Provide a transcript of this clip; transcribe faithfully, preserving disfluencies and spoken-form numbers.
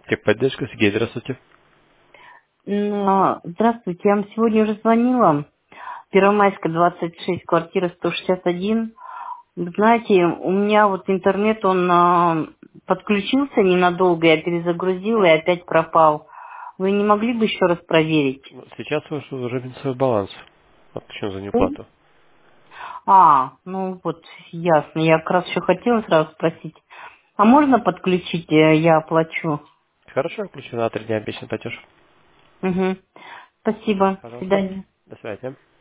Техподдержка, Сергей, здравствуйте. М, а, Здравствуйте, я вам сегодня уже звонила. Первомайская, двадцать шесть, квартира сто шестьдесят один. Вы знаете, у меня вот интернет, он а, подключился ненадолго, я перезагрузила и опять пропал. Вы не могли бы еще раз проверить? Ну, Сейчас ваш уже минусовой баланс. Отпущен за М? неуплату. А, ну вот, ясно. Я как раз еще хотела сразу спросить. А можно подключить, э, я оплачу? Хорошо, включена на три дня обещанный платеж. Угу. Спасибо. До Пожалуйста. свидания. До свидания.